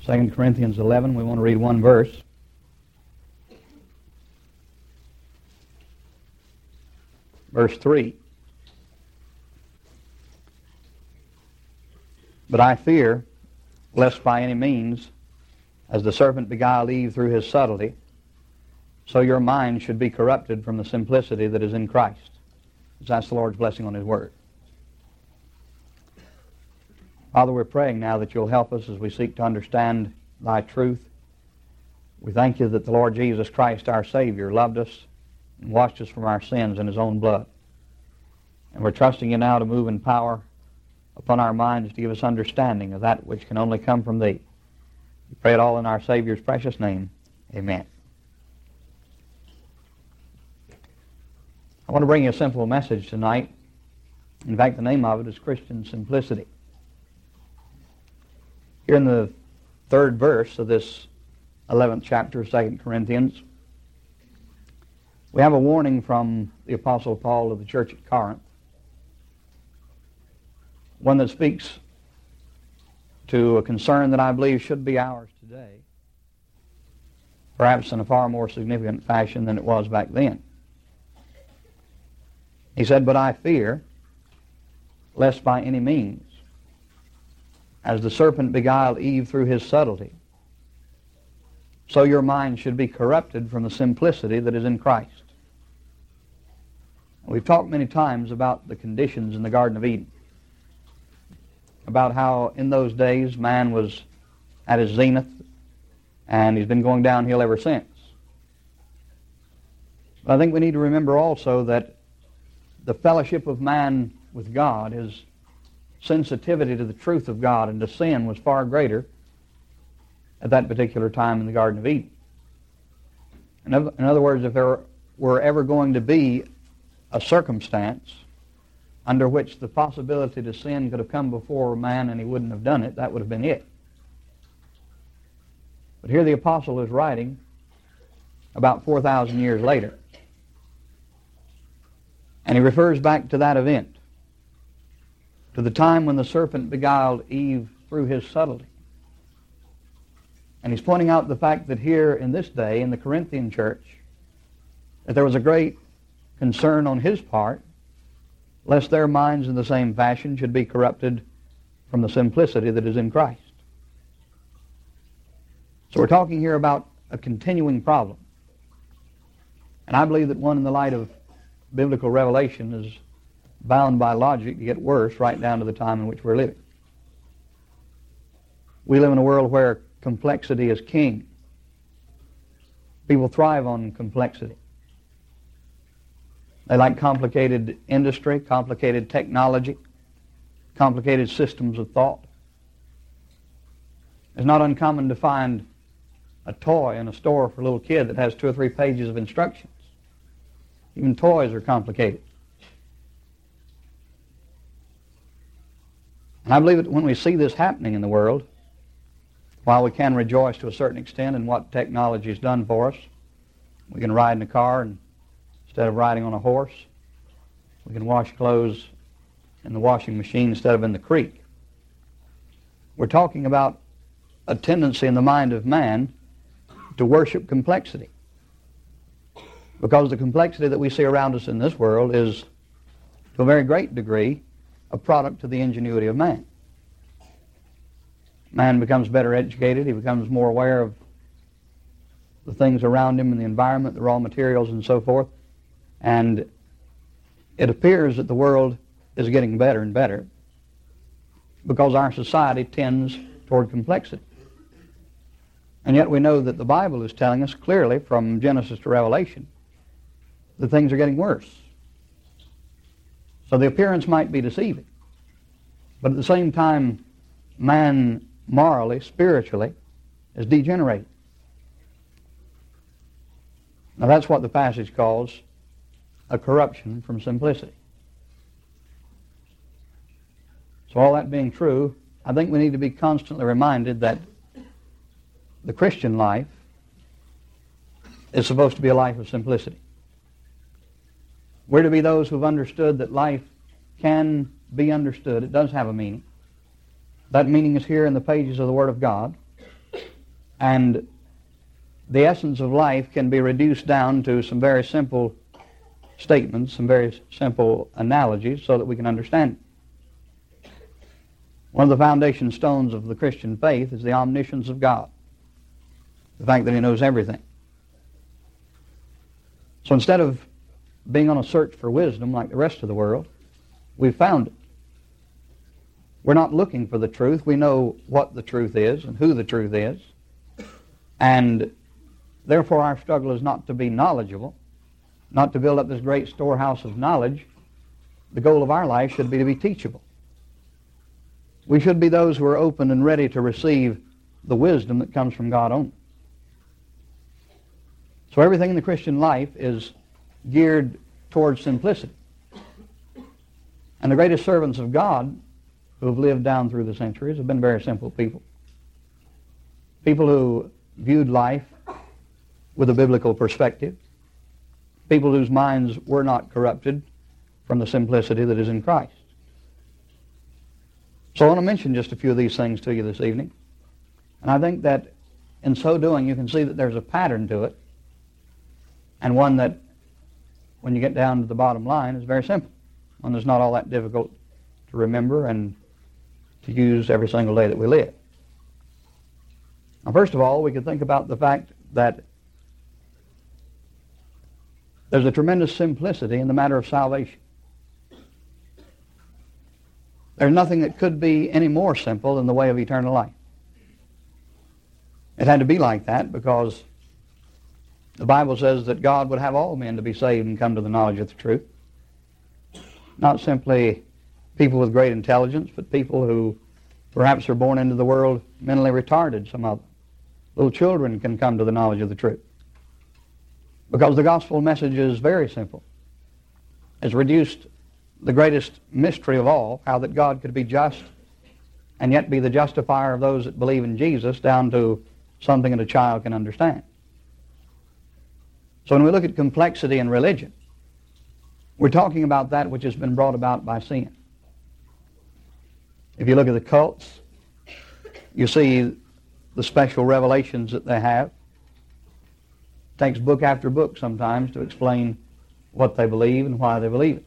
2 Corinthians 11, we want to read one verse. Verse 3. But I fear, lest by any means, as the serpent beguiled Eve through his subtlety, so your mind should be corrupted from the simplicity that is in Christ. That's the Lord's blessing on His Word. Father, we're praying now that You'll help us as we seek to understand Thy truth. We thank You that the Lord Jesus Christ, our Savior, loved us and washed us from our sins in His own blood. And we're trusting You now to move in power upon our minds to give us understanding of that which can only come from Thee. We pray it all in our Savior's precious name. Amen. I want to bring you a simple message tonight. In fact, the name of it is Christian Simplicity. Here in the 3rd verse of this 11th chapter of 2 Corinthians, we have a warning from the Apostle Paul to the church at Corinth, one that speaks to a concern that I believe should be ours today, perhaps in a far more significant fashion than it was back then. He said, but I fear, lest by any means, as the serpent beguiled Eve through his subtlety, so your mind should be corrupted from the simplicity that is in Christ. We've talked many times about the conditions in the Garden of Eden, about how in those days man was at his zenith, and he's been going downhill ever since. But I think we need to remember also that the fellowship of man with God, his sensitivity to the truth of God and to sin, was far greater at that particular time in the Garden of Eden. In other words, if there were ever going to be a circumstance under which the possibility to sin could have come before man and he wouldn't have done it, that would have been it. But here the apostle is writing about 4,000 years later. And he refers back to that event, to the time when the serpent beguiled Eve through his subtlety. And he's pointing out the fact that here in this day, in the Corinthian church, that there was a great concern on his part, lest their minds in the same fashion should be corrupted from the simplicity that is in Christ. So we're talking here about a continuing problem. And I believe that one in the light of biblical revelation is bound by logic to get worse right down to the time in which we're living. We live in a world where complexity is king. People thrive on complexity. They like complicated industry, complicated technology, complicated systems of thought. It's not uncommon to find a toy in a store for a little kid that has 2 or 3 pages of instructions. Even toys are complicated. And I believe that when we see this happening in the world, while we can rejoice to a certain extent in what technology has done for us, we can ride in a car and instead of riding on a horse, we can wash clothes in the washing machine instead of in the creek. We're talking about a tendency in the mind of man to worship complexity. Because the complexity that we see around us in this world is, to a very great degree, a product of the ingenuity of man. Man becomes better educated. He becomes more aware of the things around him and the environment, the raw materials and so forth. And it appears that the world is getting better and better because our society tends toward complexity. And yet we know that the Bible is telling us clearly from Genesis to Revelation that things are getting worse. So the appearance might be deceiving. But at the same time, man morally, spiritually, is degenerating. Now that's what the passage calls a corruption from simplicity. So all that being true, I think we need to be constantly reminded that the Christian life is supposed to be a life of simplicity. We're to be those who've understood that life can be understood. It does have a meaning. That meaning is here in the pages of the Word of God. And the essence of life can be reduced down to some very simple statements, some very simple analogies so that we can understand it. One of the foundation stones of the Christian faith is the omniscience of God, the fact that He knows everything. So instead of being on a search for wisdom like the rest of the world, we've found it. We're not looking for the truth. We know what the truth is and who the truth is. And therefore our struggle is not to be knowledgeable, not to build up this great storehouse of knowledge. The goal of our life should be to be teachable. We should be those who are open and ready to receive the wisdom that comes from God only. So everything in the Christian life is geared towards simplicity. And the greatest servants of God who have lived down through the centuries have been very simple people. People who viewed life with a biblical perspective. People whose minds were not corrupted from the simplicity that is in Christ. So I want to mention just a few of these things to you this evening. And I think that in so doing you can see that there's a pattern to it, and one that, when you get down to the bottom line, is very simple. One that's not all that difficult to remember and to use every single day that we live. Now, first of all, we could think about the fact that there's a tremendous simplicity in the matter of salvation. There's nothing that could be any more simple than the way of eternal life. It had to be like that because the Bible says that God would have all men to be saved and come to the knowledge of the truth. Not simply people with great intelligence, but people who perhaps are born into the world mentally retarded, some of them. Little children can come to the knowledge of the truth. Because the gospel message is very simple. It's reduced the greatest mystery of all, how that God could be just and yet be the justifier of those that believe in Jesus, down to something that a child can understand. So when we look at complexity in religion, we're talking about that which has been brought about by sin. If you look at the cults, you see the special revelations that they have. It takes book after book sometimes to explain what they believe and why they believe it.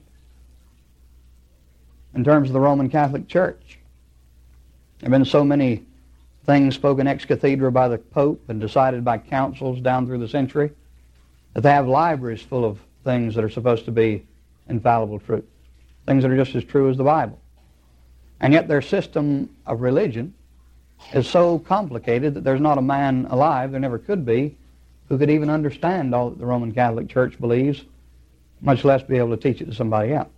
In terms of the Roman Catholic Church, there have been so many things spoken ex cathedra by the Pope and decided by councils down through the century that they have libraries full of things that are supposed to be infallible truth, things that are just as true as the Bible. And yet their system of religion is so complicated that there's not a man alive, there never could be, who could even understand all that the Roman Catholic Church believes, much less be able to teach it to somebody else.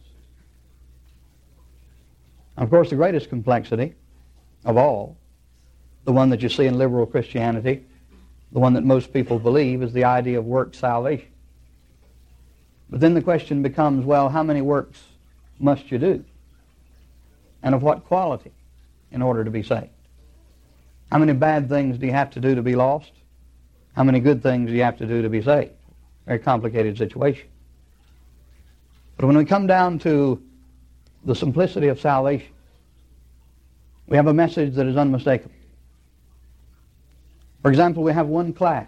Of course, the greatest complexity of all, the one that you see in liberal Christianity, the one that most people believe, is the idea of work salvation. But then the question becomes, well, how many works must you do? And of what quality in order to be saved? How many bad things do you have to do to be lost? How many good things do you have to do to be saved? Very complicated situation. But when we come down to the simplicity of salvation, we have a message that is unmistakable. For example, we have one class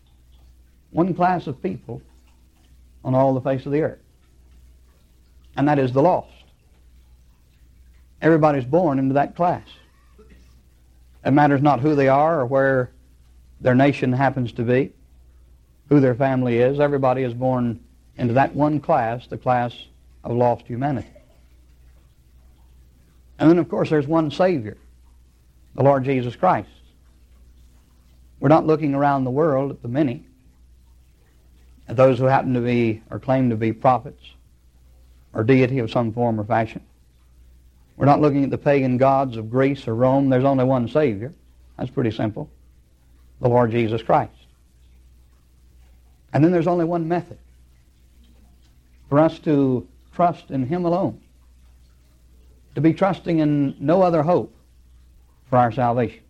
of people on all the face of the earth, and that is the lost. Everybody's born into that class. It matters not who they are or where their nation happens to be, who their family is. Everybody is born into that one class, the class of lost humanity. And then, of course, there's one Savior, the Lord Jesus Christ. We're not looking around the world at the many, at those who happen to be or claim to be prophets or deity of some form or fashion. We're not looking at the pagan gods of Greece or Rome. There's only one Savior. That's pretty simple. The Lord Jesus Christ. And then there's only one method for us to trust in Him alone, to be trusting in no other hope for our salvation.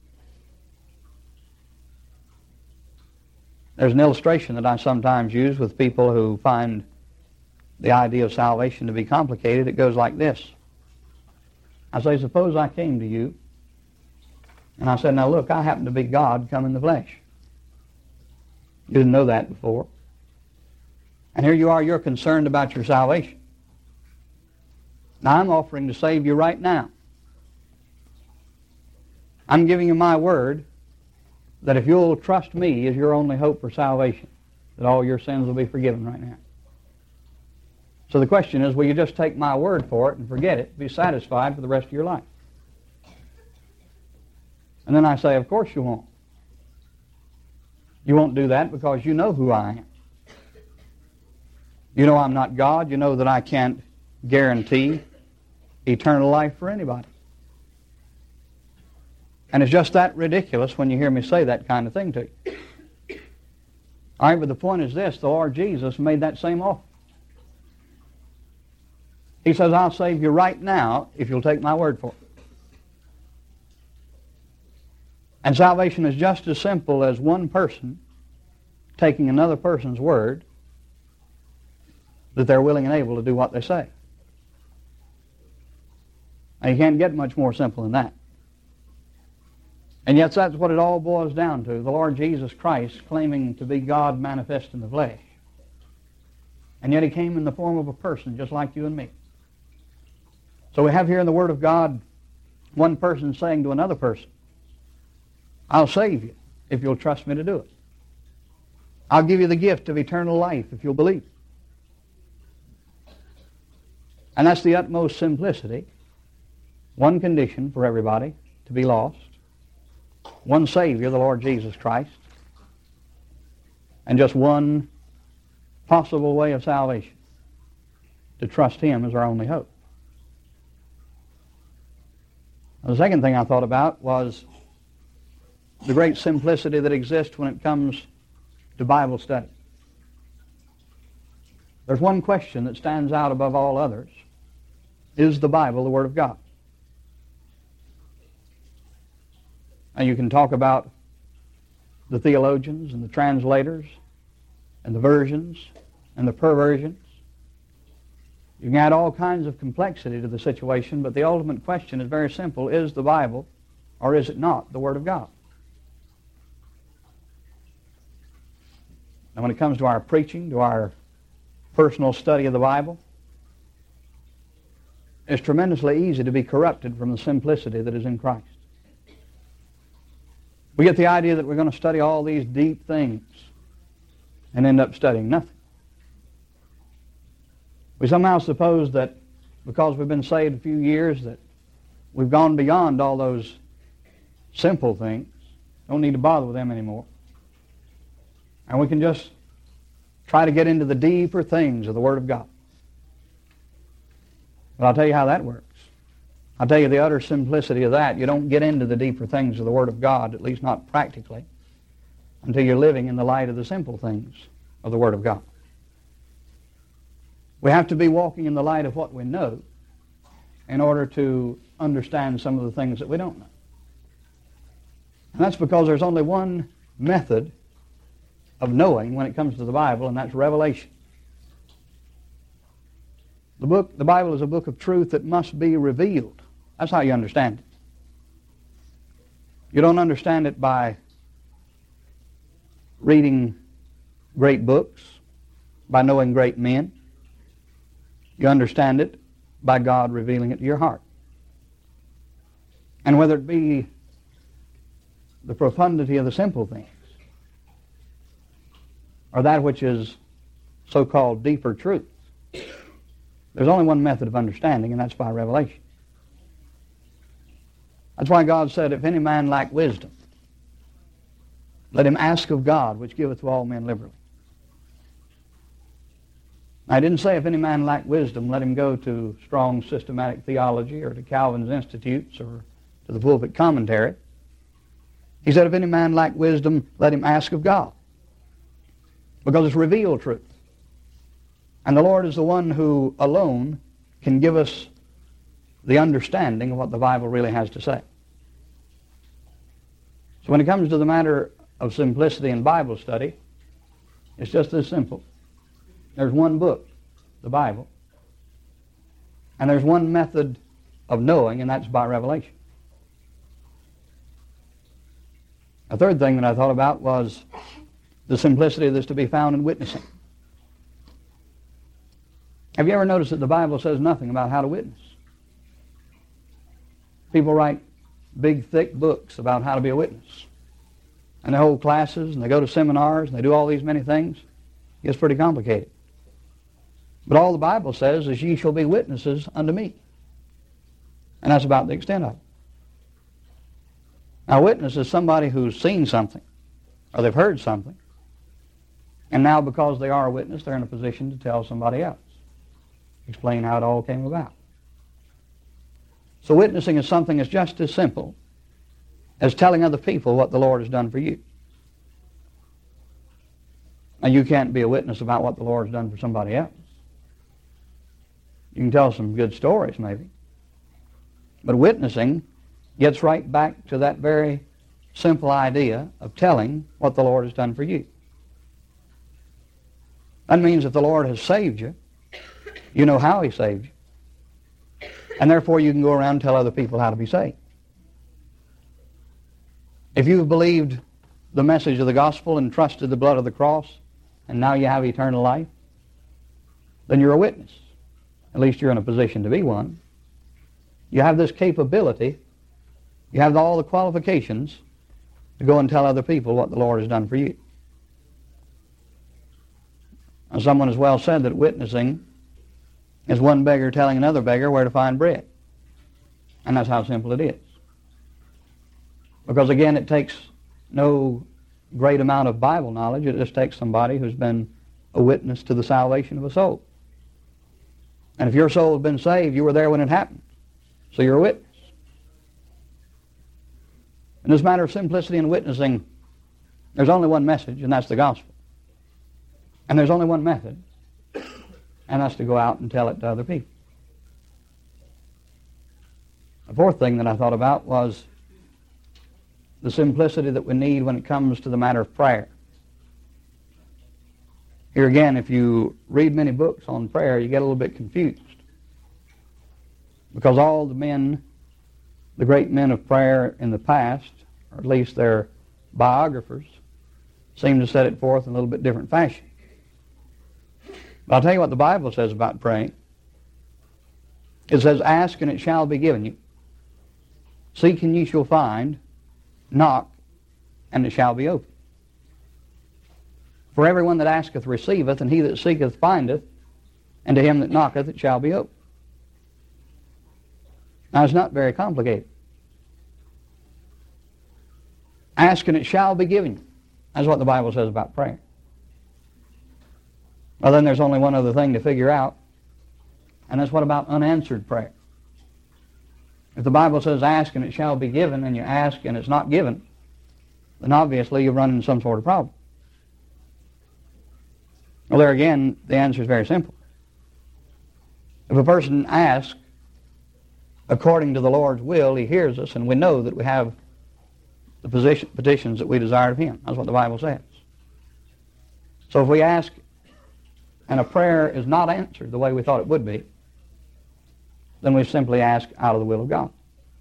There's an illustration that I sometimes use with people who find the idea of salvation to be complicated. It goes like this. I say, suppose I came to you and I said, now look, I happen to be God come in the flesh. You didn't know that before. And here you are, you're concerned about your salvation. Now I'm offering to save you right now. I'm giving you my word that if you'll trust me as your only hope for salvation, that all your sins will be forgiven right now. So the question is, will you just take my word for it and forget it, be satisfied for the rest of your life? And then I say, of course you won't. You won't do that because you know who I am. You know I'm not God. You know that I can't guarantee eternal life for anybody. And it's just that ridiculous when you hear me say that kind of thing to you. All right, but the point is this. The Lord Jesus made that same offer. He says, I'll save you right now if you'll take my word for it. And salvation is just as simple as one person taking another person's word that they're willing and able to do what they say. Now, you can't get much more simple than that. And yet that's what it all boils down to. The Lord Jesus Christ claiming to be God manifest in the flesh. And yet he came in the form of a person just like you and me. So we have here in the Word of God one person saying to another person, I'll save you if you'll trust me to do it. I'll give you the gift of eternal life if you'll believe. And that's the utmost simplicity. One condition for everybody to be lost. One Savior, the Lord Jesus Christ. And just one possible way of salvation. To trust Him as our only hope. The second thing I thought about was the great simplicity that exists when it comes to Bible study. There's one question that stands out above all others. Is the Bible the Word of God? And you can talk about the theologians and the translators and the versions and the perversions. You can add all kinds of complexity to the situation, but the ultimate question is very simple. Is the Bible, or is it not, the Word of God? And when it comes to our preaching, to our personal study of the Bible, it's tremendously easy to be corrupted from the simplicity that is in Christ. We get the idea that we're going to study all these deep things and end up studying nothing. We somehow suppose that because we've been saved a few years that we've gone beyond all those simple things, don't need to bother with them anymore. And we can just try to get into the deeper things of the Word of God. But I'll tell you how that works. I'll tell you the utter simplicity of that. You don't get into the deeper things of the Word of God, at least not practically, until you're living in the light of the simple things of the Word of God. We have to be walking in the light of what we know in order to understand some of the things that we don't know. And that's because there's only one method of knowing when it comes to the Bible, and that's revelation. The Bible is a book of truth that must be revealed. That's how you understand it. You don't understand it by reading great books, by knowing great men. You understand it by God revealing it to your heart. And whether it be the profundity of the simple things, or that which is so-called deeper truth, there's only one method of understanding, and that's by revelation. That's why God said, if any man lack wisdom, let him ask of God, which giveth to all men liberally. I didn't say if any man lack wisdom, let him go to strong systematic theology or to Calvin's Institutes or to the pulpit commentary. He said if any man lack wisdom, let him ask of God. Because it's revealed truth. And the Lord is the one who alone can give us the understanding of what the Bible really has to say. So when it comes to the matter of simplicity in Bible study, it's just this simple. There's one book, the Bible, and there's one method of knowing, and that's by revelation. A third thing that I thought about was the simplicity that's to be found in witnessing. Have you ever noticed that the Bible says nothing about how to witness? People write big, thick books about how to be a witness. And they hold classes, and they go to seminars, and they do all these many things. It gets pretty complicated. But all the Bible says is, ye shall be witnesses unto me. And that's about the extent of it. Now, a witness is somebody who's seen something, or they've heard something, and now because they are a witness, they're in a position to tell somebody else, explain how it all came about. So witnessing is something that's just as simple as telling other people what the Lord has done for you. Now, you can't be a witness about what the Lord has done for somebody else. You can tell some good stories, maybe. But witnessing gets right back to that very simple idea of telling what the Lord has done for you. That means if the Lord has saved you, you know how He saved you. And therefore you can go around and tell other people how to be saved. If you've believed the message of the gospel and trusted the blood of the cross, and now you have eternal life, then you're a witness. At least you're in a position to be one. You have this capability, you have all the qualifications to go and tell other people what the Lord has done for you. And someone has well said that witnessing is one beggar telling another beggar where to find bread. And that's how simple it is. Because again, it takes no great amount of Bible knowledge. It just takes somebody who's been a witness to the salvation of a soul. And if your soul has been saved, you were there when it happened. So you're a witness. In this matter of simplicity and witnessing, there's only one message, and that's the gospel. And there's only one method, and that's to go out and tell it to other people. The fourth thing that I thought about was the simplicity that we need when it comes to the matter of prayer. Here again, if you read many books on prayer, you get a little bit confused. Because all the men, the great men of prayer in the past, or at least their biographers, seem to set it forth in a little bit different fashion. But I'll tell you what the Bible says about praying. It says, ask and it shall be given you. Seek and ye shall find. Knock and it shall be opened. For everyone that asketh receiveth, and he that seeketh findeth, and to him that knocketh it shall be opened. Now it's not very complicated. Ask and it shall be given you. That's what the Bible says about prayer. Well, then there's only one other thing to figure out, and that's what about unanswered prayer. If the Bible says ask and it shall be given, and you ask and it's not given, then obviously you've run into some sort of problem. Well, there again, the answer is very simple. If a person asks according to the Lord's will, He hears us, and we know that we have the petitions that we desire of Him. That's what the Bible says. So if we ask and a prayer is not answered the way we thought it would be, then we simply ask out of the will of God.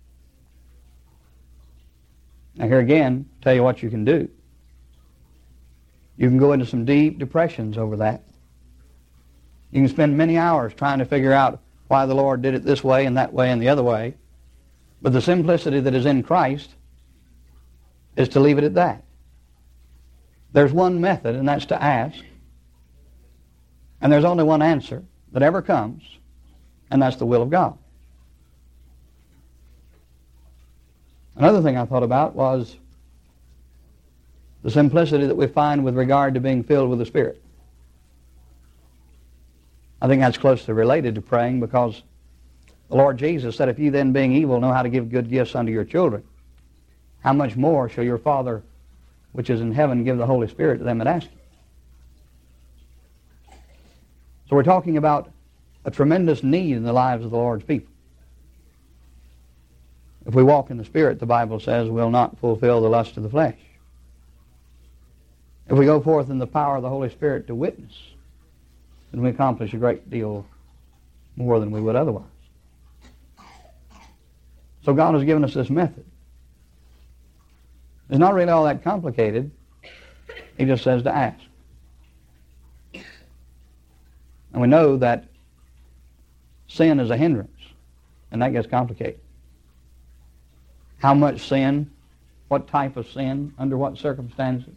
Now here again, tell you what you can do. You can go into some deep depressions over that. You can spend many hours trying to figure out why the Lord did it this way and that way and the other way. But the simplicity that is in Christ is to leave it at that. There's one method, and that's to ask. And there's only one answer that ever comes, and that's the will of God. Another thing I thought about was the simplicity that we find with regard to being filled with the Spirit. I think that's closely related to praying, because the Lord Jesus said, if you then being evil know how to give good gifts unto your children, how much more shall your Father which is in heaven give the Holy Spirit to them that ask Him? So we're talking about a tremendous need in the lives of the Lord's people. If we walk in the Spirit, the Bible says, we'll not fulfill the lust of the flesh. If we go forth in the power of the Holy Spirit to witness, then we accomplish a great deal more than we would otherwise. So God has given us this method. It's not really all that complicated, He just says to ask. And we know that sin is a hindrance, and that gets complicated. How much sin, what type of sin, under what circumstances.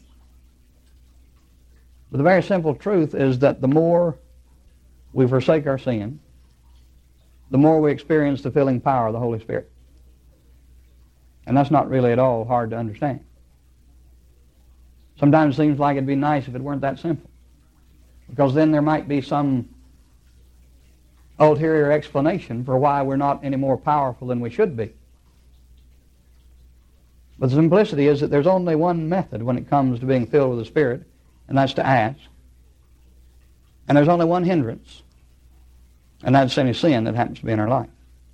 But the very simple truth is that the more we forsake our sin, the more we experience the filling power of the Holy Spirit. And that's not really at all hard to understand. Sometimes it seems like it'd be nice if it weren't that simple, because then there might be some ulterior explanation for why we're not any more powerful than we should be. But the simplicity is that there's only one method when it comes to being filled with the Spirit, and that's to ask. And there's only one hindrance, and that's any sin that happens to be in our life.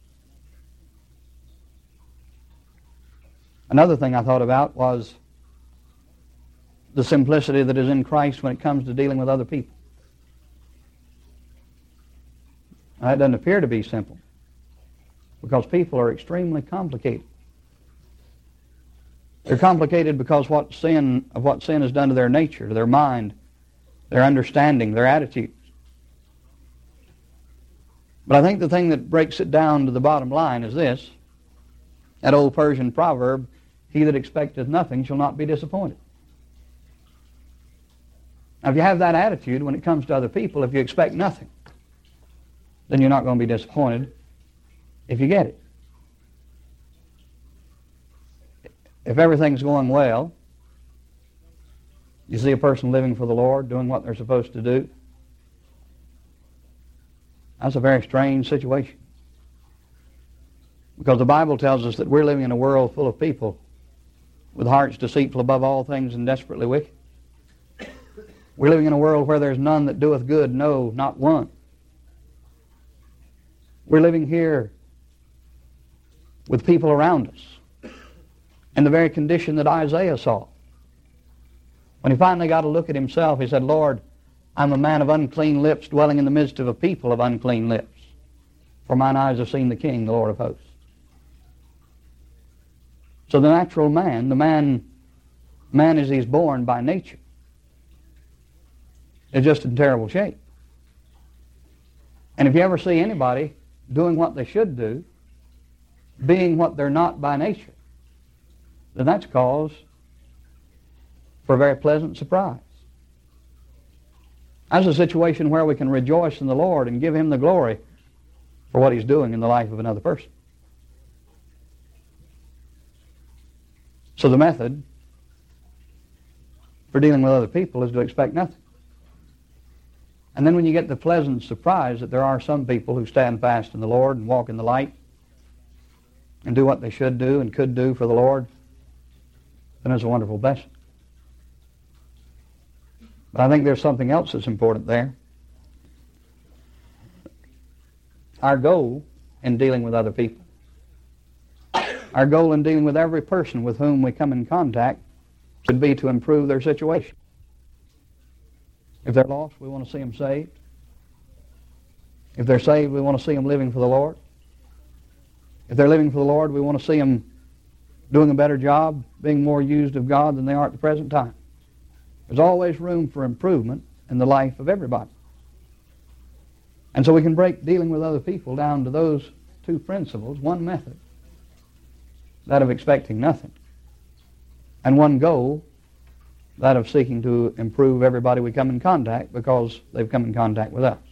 Another thing I thought about was the simplicity that is in Christ when it comes to dealing with other people. Now, that doesn't appear to be simple, because people are extremely complicated. They're complicated because of what sin has done to their nature, to their mind, their understanding, their attitudes. But I think the thing that breaks it down to the bottom line is this: that old Persian proverb, "He that expecteth nothing shall not be disappointed." Now, if you have that attitude when it comes to other people, if you expect nothing, then you're not going to be disappointed if you get it. If everything's going well, you see a person living for the Lord, doing what they're supposed to do, that's a very strange situation. Because the Bible tells us that we're living in a world full of people with hearts deceitful above all things and desperately wicked. We're living in a world where there's none that doeth good, no, not one. We're living here with people around us in the very condition that Isaiah saw. When he finally got a look at himself, he said, "Lord, I'm a man of unclean lips, dwelling in the midst of a people of unclean lips. For mine eyes have seen the King, the Lord of hosts." So the natural man, the man as he's born by nature, is just in terrible shape. And if you ever see anybody doing what they should do, being what they're not by nature, then that's cause for a very pleasant surprise. That's a situation where we can rejoice in the Lord and give Him the glory for what He's doing in the life of another person. So the method for dealing with other people is to expect nothing. And then when you get the pleasant surprise that there are some people who stand fast in the Lord and walk in the light and do what they should do and could do for the Lord, then it's a wonderful blessing. But I think there's something else that's important there. Our goal in dealing with other people, our goal in dealing with every person with whom we come in contact, should be to improve their situation. If they're lost, we want to see them saved. If they're saved, we want to see them living for the Lord. If they're living for the Lord, we want to see them doing a better job, being more used of God than they are at the present time. There's always room for improvement in the life of everybody. And so we can break dealing with other people down to those two principles, one method, that of expecting nothing, and one goal, that of seeking to improve everybody we come in contact because they've come in contact with us.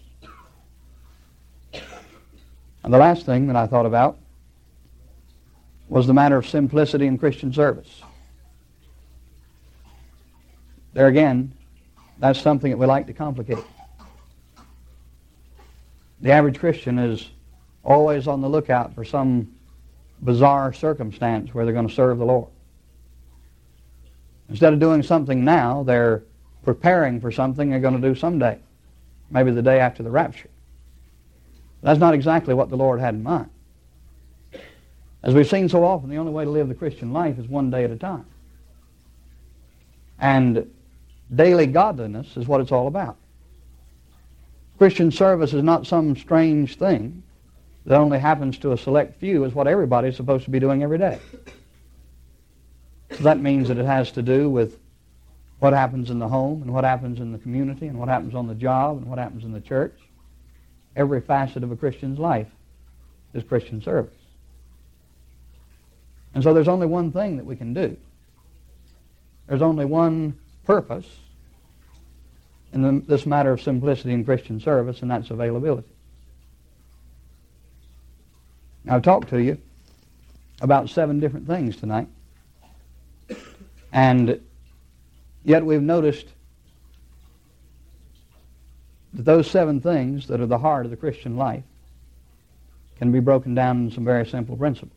And the last thing that I thought about was the matter of simplicity in Christian service. There again, that's something that we like to complicate. The average Christian is always on the lookout for some bizarre circumstance where they're going to serve the Lord. Instead of doing something now, they're preparing for something they're going to do someday, maybe the day after the rapture. That's not exactly what the Lord had in mind. As we've seen so often, the only way to live the Christian life is one day at a time. And daily godliness is what it's all about. Christian service is not some strange thing that only happens to a select few. It's what everybody's supposed to be doing every day. So that means that it has to do with what happens in the home and what happens in the community and what happens on the job and what happens in the church. Every facet of a Christian's life is Christian service. And so there's only one thing that we can do. There's only one purpose in this matter of simplicity in Christian service, and that's availability. Now, I've talked to you about 7 different things tonight, and yet we've noticed that those 7 things that are the heart of the Christian life can be broken down in some very simple principles.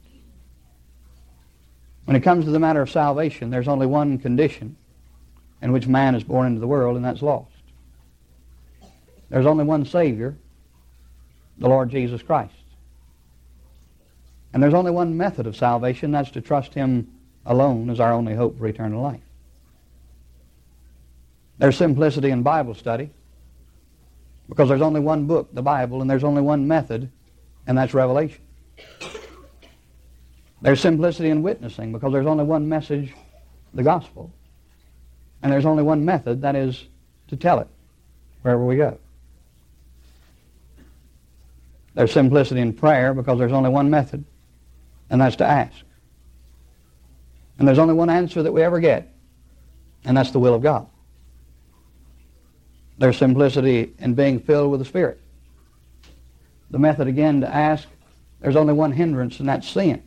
When it comes to the matter of salvation, there's only one condition in which man is born into the world, and that's lost. There's only one Savior, the Lord Jesus Christ. And there's only one method of salvation, that's to trust Him alone as our only hope for eternal life. There's simplicity in Bible study, because there's only one book, the Bible, and there's only one method, and that's revelation. There's simplicity in witnessing, because there's only one message, the gospel. And there's only one method, that is to tell it wherever we go. There's simplicity in prayer, because there's only one method, and that's to ask. And there's only one answer that we ever get, and that's the will of God. There's simplicity in being filled with the Spirit. The method, again, to ask, there's only one hindrance, and that's sin.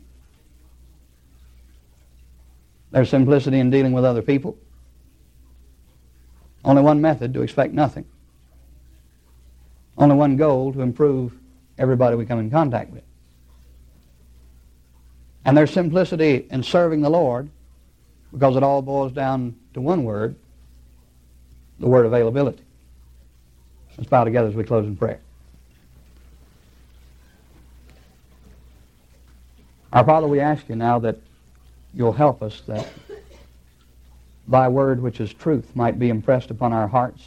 There's simplicity in dealing with other people. Only one method, to expect nothing. Only one goal, to improve everybody we come in contact with. And there's simplicity in serving the Lord, because it all boils down to one word, the word availability. Let's bow together as we close in prayer. Our Father, we ask you now that you'll help us, that thy word, which is truth, might be impressed upon our hearts.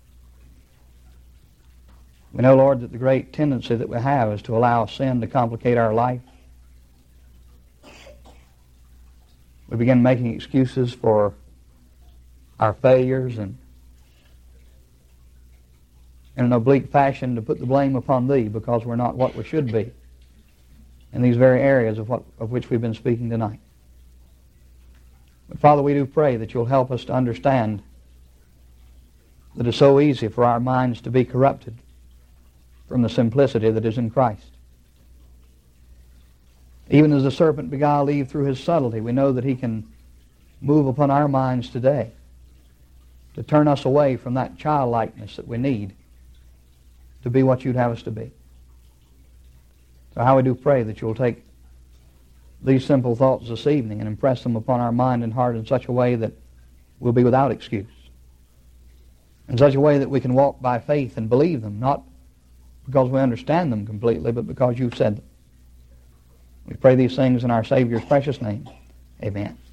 We know, Lord, that the great tendency that we have is to allow sin to complicate our life. We begin making excuses for our failures and in an oblique fashion to put the blame upon thee because we're not what we should be in these very areas of which we've been speaking tonight. But Father, we do pray that you'll help us to understand that it's so easy for our minds to be corrupted from the simplicity that is in Christ. Even as the serpent beguiled Eve through his subtlety, we know that he can move upon our minds today to turn us away from that childlikeness that we need to be what you'd have us to be. So how we do pray that you'll take these simple thoughts this evening and impress them upon our mind and heart in such a way that we'll be without excuse. In such a way that we can walk by faith and believe them, not because we understand them completely, but because you've said them. We pray these things in our Savior's precious name. Amen.